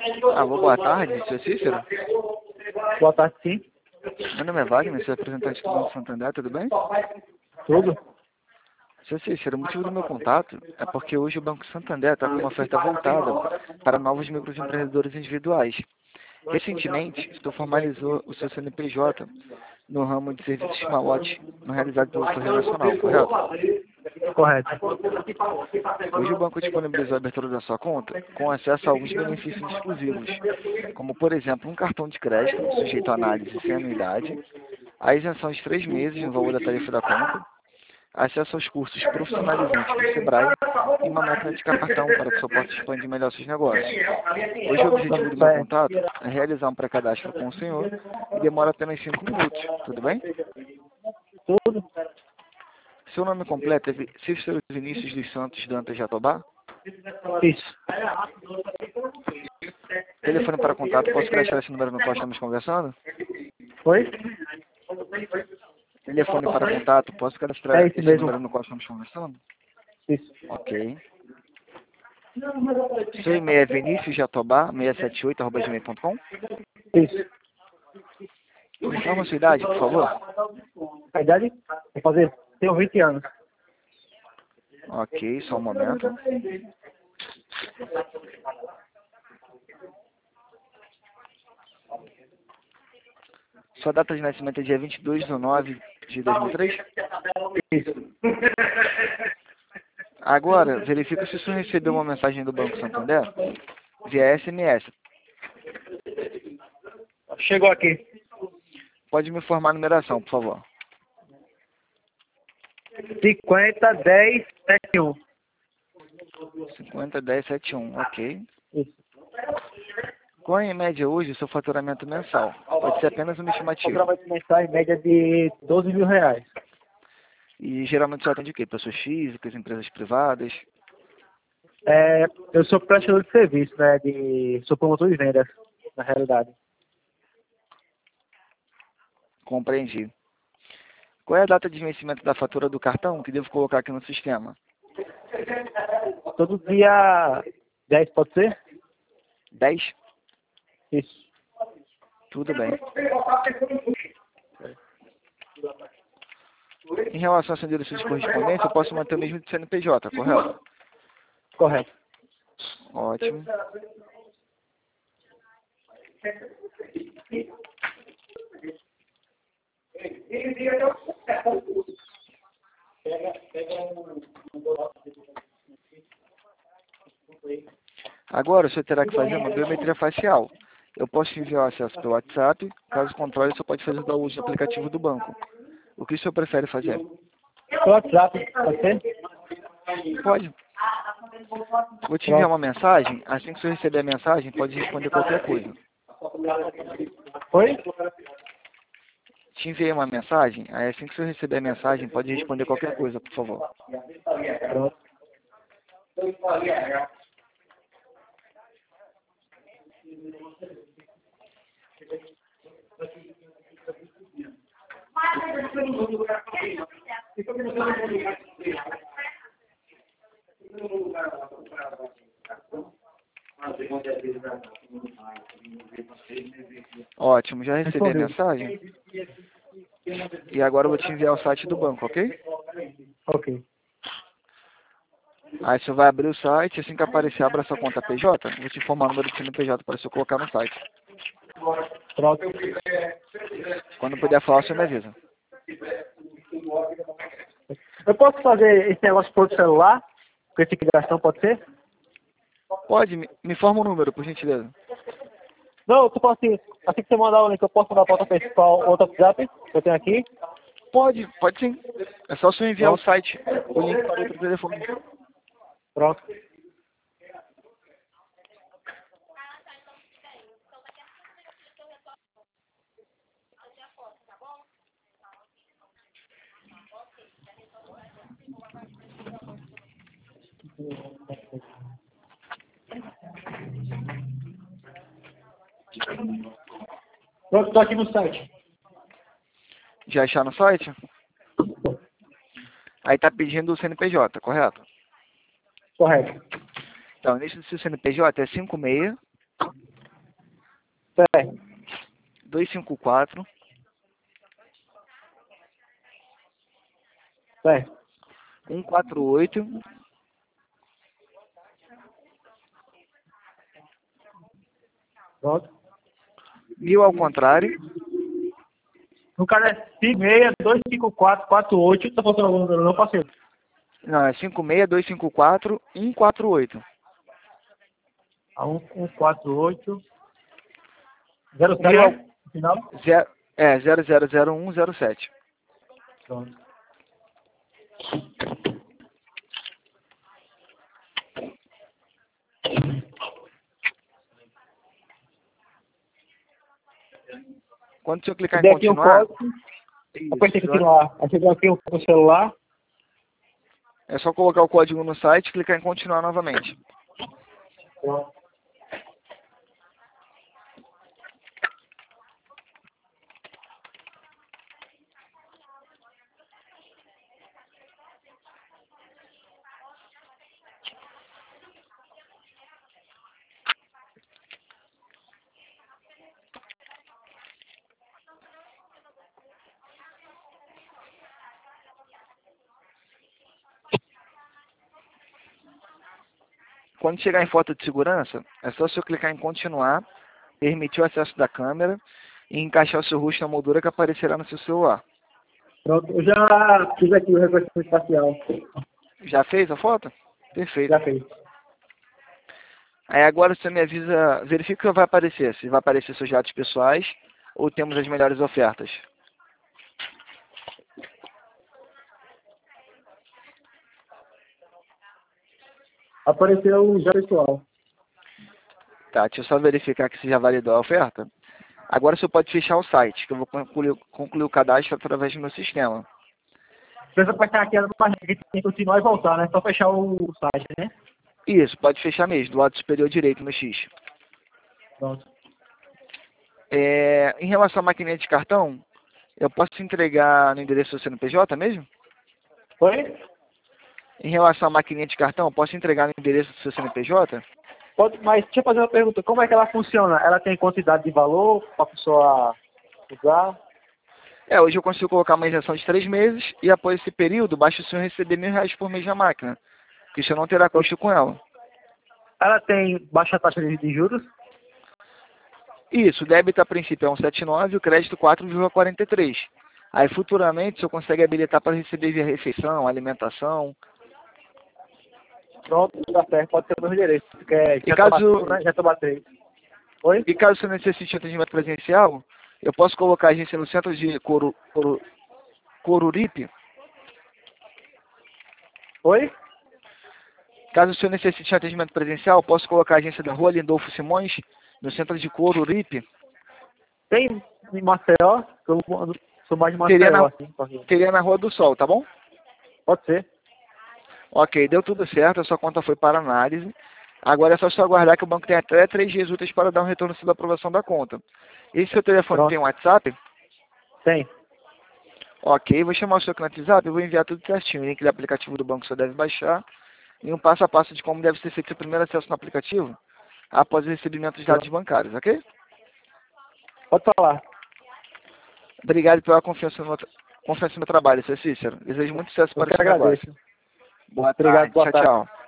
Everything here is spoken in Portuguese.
Alô, boa tarde, seu Cícero. Boa tarde, sim. Meu nome é Wagner, sou representante do Banco Santander, tudo bem? Tudo? Seu Cícero, o motivo do meu contato é porque hoje o Banco Santander está com uma oferta voltada para novos microempreendedores individuais. Recentemente, tu formalizou o seu CNPJ no ramo de serviços Smart no realizado pelo Correio Nacional, correto? Correto. Hoje o banco disponibilizou a abertura da sua conta com acesso a alguns benefícios exclusivos, como, por exemplo, um cartão de crédito sujeito à análise sem anuidade, a isenção de 3 meses no valor da tarifa da conta, acesso aos cursos profissionalizantes do Sebrae e uma máquina de cartão para que o senhor possa expandir melhor seus negócios. Hoje o objetivo do meu contato é realizar um pré-cadastro com o senhor e demora apenas 5 minutos, tudo bem? Tudo? Seu nome completo é Cícero Vinícius dos Santos Dantas Jatobá? Isso. Telefone para contato, posso cadastrar esse número no qual estamos conversando? Oi? Telefone para contato, posso cadastrar É isso esse mesmo. número no qual estamos conversando? Isso. Ok. Seu e-mail é viniciusjatobá678@gmail.com? Isso. Informa a sua idade, por favor. A idade? Vou fazer. Tenho 20 anos. Ok, só um momento. Sua data de nascimento é dia 22/9/2003? Isso. Agora, verifica se o senhor recebeu uma mensagem do Banco Santander via SMS. Chegou aqui. Pode me informar a numeração, por favor. 501071. 501071, ok. Isso. Qual é, em média, hoje, o seu faturamento mensal? Pode ser apenas uma estimativa. Faturamento mensal em média de 12 mil reais. E geralmente só atende o quê? Pessoas físicas, empresas privadas? Eu sou prestador de serviço, né? Sou promotor de vendas, na realidade. Compreendi. Qual é a data de vencimento da fatura do cartão que devo colocar aqui no sistema? Todo dia 10, pode ser? 10? Isso. Tudo bem. Em relação ao seu endereço de correspondência, eu posso manter o mesmo de CNPJ, correto? Correto. Ótimo. Agora, o senhor terá que fazer uma biometria facial. Eu posso enviar o acesso pelo WhatsApp, caso contrário, você pode fazer o download do aplicativo do banco. O que o senhor prefere fazer? Pelo WhatsApp, pode ser? Pode. Vou te enviar uma mensagem, assim que o senhor receber a mensagem, pode responder qualquer coisa. Oi? Te enviei uma mensagem, aí assim que o senhor receber a mensagem, pode responder qualquer coisa, por favor. Pronto. Ótimo, já recebi a Respondeu. mensagem. E agora eu vou te enviar o site do banco, ok? Ok. Aí você vai abrir o site, assim que aparecer, abra sua conta PJ, vou te informar o número de CNPJ para você colocar no site. Pronto. Quando puder falar, você me avisa. Eu posso fazer esse negócio por celular? Com essa ligação, pode ser? Pode, me informa o número, por gentileza. Não, tu pode assim que você mandar o link, eu posso mandar para outra pessoa, outro WhatsApp que eu tenho aqui. Pode sim. É só você enviar o site, o link para outro telefone. Pronto. Pronto, estou aqui no site. Já está no site? Aí está pedindo o CNPJ, correto? Correto. Então, o início do seu CNPJ é 56 Certo. 254 Certo. 148 Pronto. 1000 ao contrário. No caso é 56-254-48. Tá faltando algum número, não, parceiro? Não, é 56254 148. 148. 1000 07 ao, no final? 000107. Pronto. Quando você clicar em Dei aqui um continuar, código. isso, Apertei continuar. Aí chegou aqui no celular. é só colocar o código no site e clicar em continuar novamente. Pronto. Quando chegar em foto de segurança, é só você clicar em continuar, permitir o acesso da câmera e encaixar o seu rosto na moldura que aparecerá no seu celular. Pronto. Eu já fiz aqui o reconhecimento facial. Já fez a foto? Perfeito. Já fez. Aí agora você me avisa, verifica o que vai aparecer. Se vai aparecer seus dados pessoais ou temos as melhores ofertas. Apareceu já pessoal. Tá, deixa eu só verificar que você já validou a oferta. Agora você pode fechar o site, que eu vou concluir o cadastro através do meu sistema. Precisa apertar aqui a página que tem que continuar e voltar, né? Só fechar o site, né? Isso, pode fechar mesmo, do lado superior direito no X. Pronto. Em relação à maquininha de cartão, eu posso entregar no endereço do CNPJ mesmo? Oi? Em relação à maquininha de cartão, eu posso entregar no endereço do seu CNPJ? Pode, mas deixa eu fazer uma pergunta. Como é que ela funciona? Ela tem quantidade de valor para a pessoa usar? Hoje eu consigo colocar uma isenção de 3 meses e após esse período, basta o senhor receber R$ 1.000 por mês na máquina, que isso não terá custo com ela. Ela tem baixa taxa de juros? Isso, o débito a princípio é 1,79 e o crédito 4,43. Aí futuramente o senhor consegue habilitar para receber via refeição, alimentação. Pronto, tá certo. Pode ser o meu endereço. E caso, Já tomar 3. Oi? e caso o senhor necessite atendimento presencial, eu posso colocar a agência no centro de Coruripe. Oi? Caso o senhor necessite atendimento presencial, eu posso colocar a agência da Rua Lindolfo Simões, no centro de Coruripe. Tem em Maceió? Sou mais de Teria Maceió, na, assim. teria na Rua do Sol, tá bom? Pode ser. Ok, deu tudo certo, a sua conta foi para análise. Agora é só aguardar que o banco tem até 3 dias úteis para dar um retorno sobre a aprovação da conta. Esse seu telefone Pronto. tem um WhatsApp? Tem. Ok, vou chamar o seu aqui no WhatsApp e vou enviar tudo certinho. O link do aplicativo do banco você deve baixar. E um passo a passo de como deve ser feito o primeiro acesso no aplicativo após o recebimento dos dados bancários, ok? Pode falar. Obrigado pela confiança no meu trabalho, seu Cícero. Desejo muito sucesso Eu para o que seu negócio. agradeço. Boa Obrigado, tarde. boa Tchau, tarde. tchau.